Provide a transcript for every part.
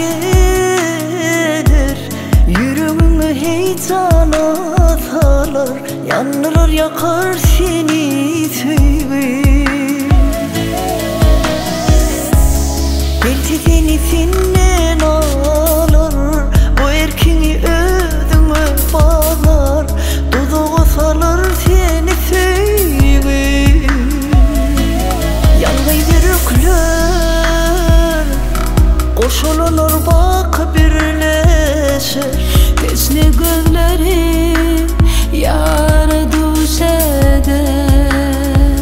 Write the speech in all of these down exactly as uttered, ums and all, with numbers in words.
gelir, yüreğimi heyecan atarlar, yanılır yakar seni sevgim. Belki denizinden alır, bu erkini ödüme bağlar, duduğa salır seni sevgim. Yanmayı yürekler koşulunur bak birleşir, Teşne gözleri yara duş eder.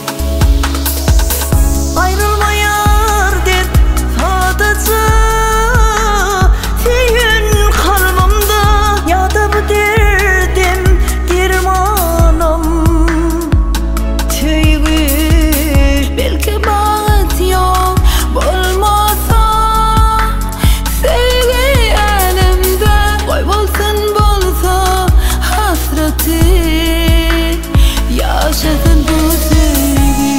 Ayrılma yar dert sadece senin kalbimde, ya da bu derdim dermanım sevgim. Belki bağıt yok bolmasa, sevgi elimde kaybolsun bolsa hasreti, yaşasın bu sevgi.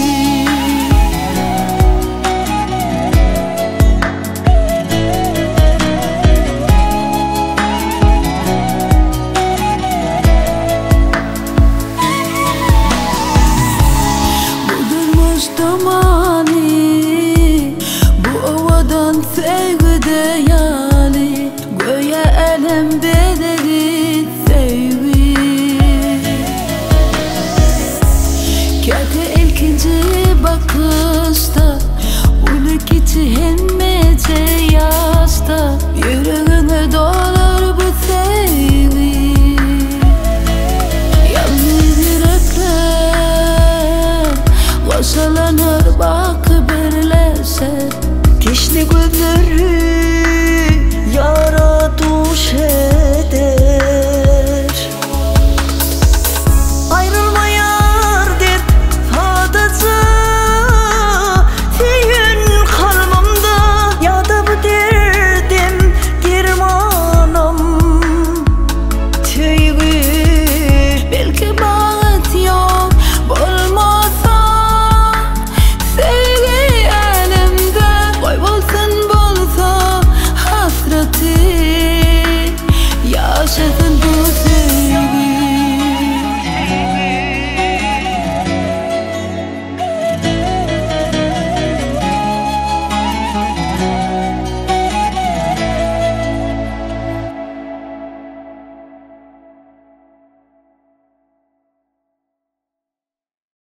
Budurmuş damani, bu ovadan sevgi deyali, göğe elem bedeli sevgi. Kete ilkinci bakışta, uluk içi hemmece yaşta, yüreğime dolar bu sevgi. Yalnız yürekler koşalanır